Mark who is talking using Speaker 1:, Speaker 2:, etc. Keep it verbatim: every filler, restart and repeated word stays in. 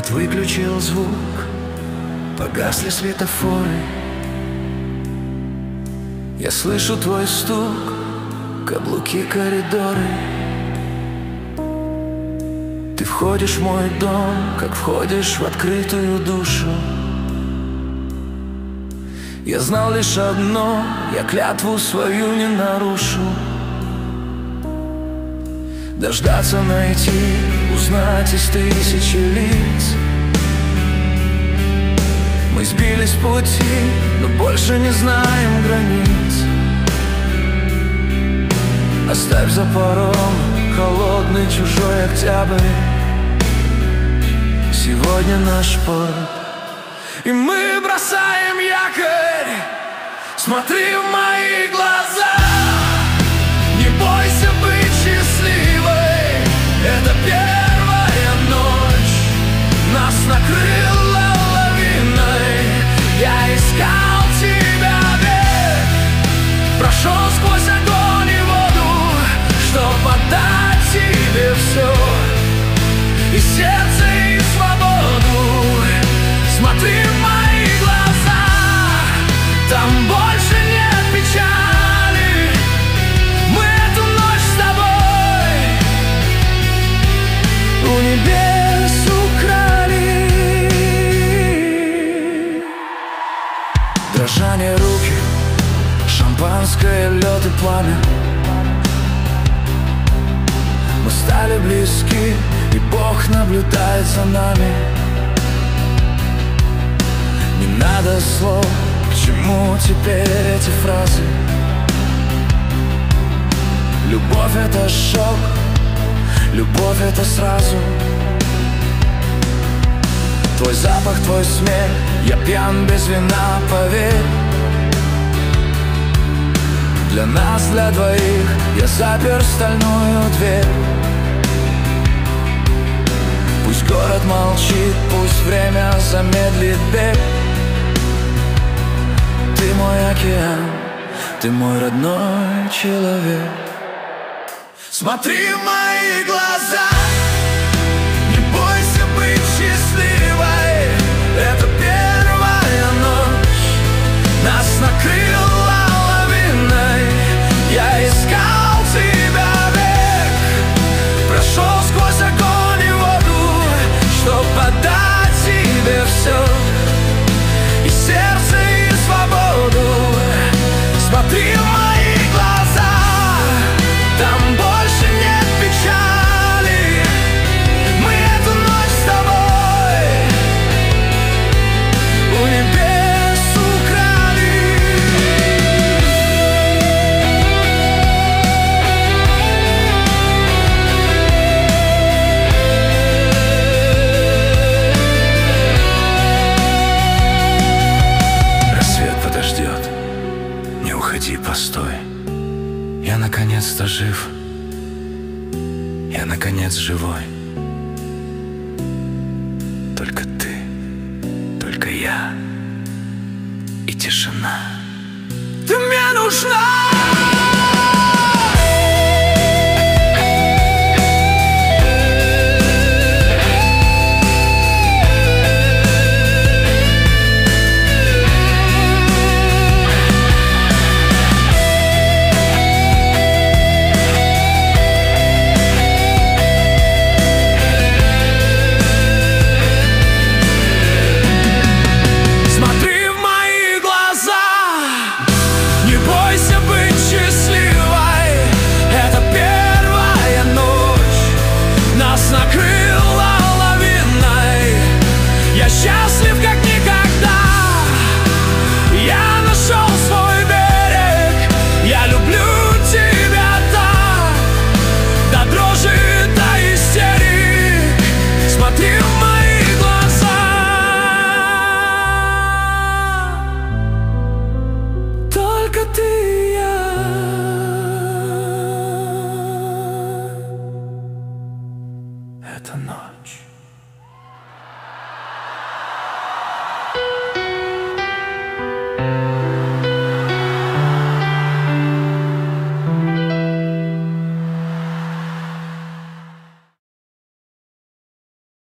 Speaker 1: Город выключил звук, погасли светофоры. Я слышу твой стук, каблуки, коридоры. Ты входишь в мой дом, как входишь в открытую душу. Я знал лишь одно, я клятву свою не нарушу. Дождаться, найти, узнать из тысячи лиц. Мы сбились с пути, но больше не знаем границ. Оставь за порогом холодный чужой октябрь. Сегодня наш порт, и мы бросаем якорь. Смотри в мои глаза, не бойся быть счастливой. Это первая ночь, нас накрыла лавиной. Я искал тебя век, прошел сквозь огонь и воду, чтоб отдать тебе все, и сердце, и свободу. Смотри в мои глаза, там больше нет печали. Мы эту ночь с тобой у небес украли. Дрожание руки, шампанское, лед и пламя. Мы стали близки, и Бог наблюдает за нами. Не надо слов, к чему теперь эти фразы? Любовь — это шок, любовь — это сразу. Твой запах, твой смех, я пьян без вина, поверь. Для нас, для двоих, я запер стальную дверь. Пусть город молчит, пусть время замедлит бег. Ты мой океан, ты мой родной человек. Смотри в мои глаза, не бойся быть счастливой. Это первая ночь, нас накрыла лавиной. Я искал тебя век, прошел сквозь огонь и воду, чтоб отдать тебе все, и сердце, и свободу. Смотри в мои глаза, там больше нет печали. Мы эту ночь с тобой у небес украли. Рассвет подождет, не уходи, постой. Я наконец-то жив, я наконец живой. Только ты, только я и тишина. Ты мне нужна.
Speaker 2: Эта ночь.